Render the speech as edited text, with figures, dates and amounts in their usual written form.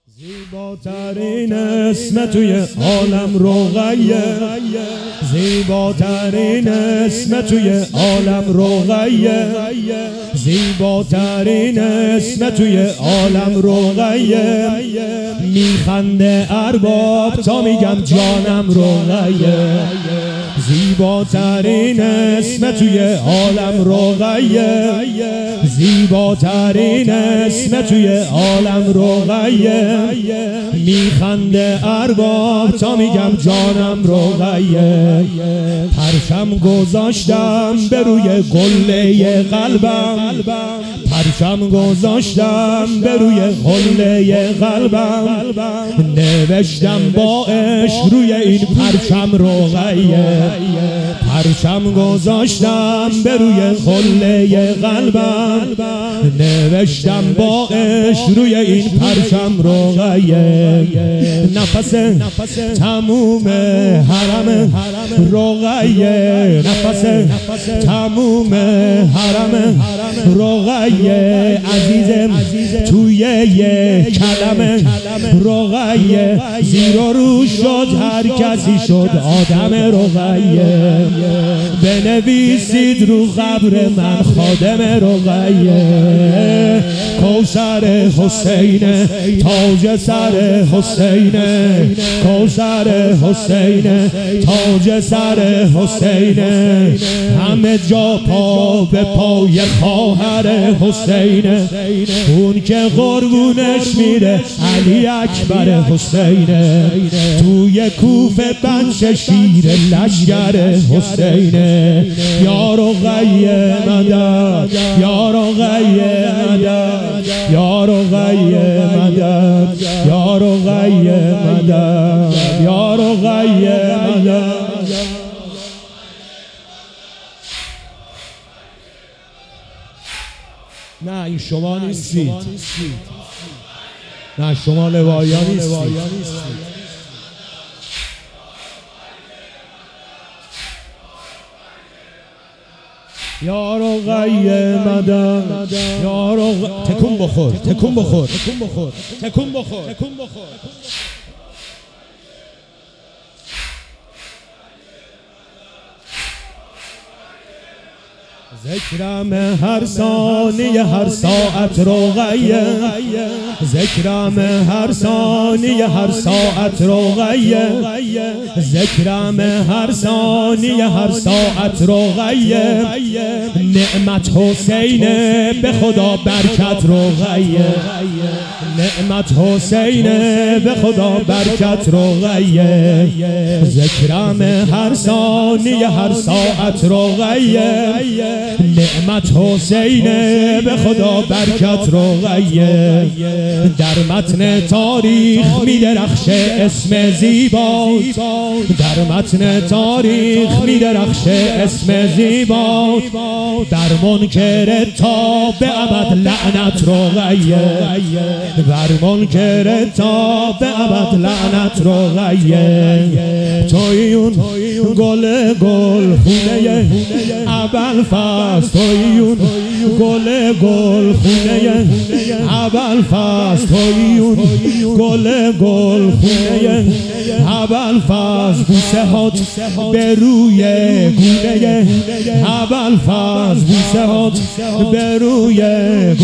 زیباترین اسم توی عالم رقیه، زیباترین اسم توی عالم رقیه، زیباترین اسم توی عالم رقیه. میخنده ارباب تا میگم جانم رقیه، زیباترین اسم توی عالم رقیه، زیباترین اسم توی عالم رقیه. میخنده ارباب تا میگم جانم رقیه. پرچم گذاشتم به روی قله قلبم، پرچم گذاشتم به روی قله قلبم. نوشتم با عشق روی این پرچم رقیه، پرچم گذاشتم به روی قله قلبم. نوشتم با عشق روی این پرچم رقیه. نفس تموم حرم رقیه، نفس تموم حرم رقیه. عزیزم توی یه کلمه رقیه، زیر و رو شد هر کسی شد آدم رقیه. بنویسید رو قبر من خادم رقیه. کوثر حسین تاج سر حسین، کوثر حسین تاج سر حسین. همه جا پا به پای خواهر حسین، اون که قربونش میره علی اکبر حسین. توی کوفه بچه شیر لشگر حسین. یا رقیه مدد، یا رقیه مدد، یا رقیه مدد، یا رقیه مدد، یا رقیه مدد. نه این شما نیستید، نه شما لوایا نیستید. یا رقیه مدد، یا رقیه. تکون بخور، تکون بخور، تکون بخور، تکون بخور، تکون بخور. ذکرم هر ثانیه هر ساعت رقیه، ذکرم هر ثانیه هر ساعت رقیه، ذکرم هر ثانیه هر ساعت رقیه. نعمت حسین به خدا برکت رقیه، نعمت حسین به خدا برکت رقیه. ذکرم هر ثانیه هر ساعت رقیه، نعمت حسین به خدا برکت رقیه. در متن تاریخ می درخشه اسم زیبا، در متن تاریخ می درخشه اسم زیبا. بر منکر تا به ابد لعنت رقیه، بر منکر تا به ابد لعنت رقیه. توی اون گل خونه ابوالفضل، توی اون گل خونه ابوالفضل، توی اون گل خونه ابوالفضل. بوسه هات به روی گونه ابوالفضل، بوسه هات به روی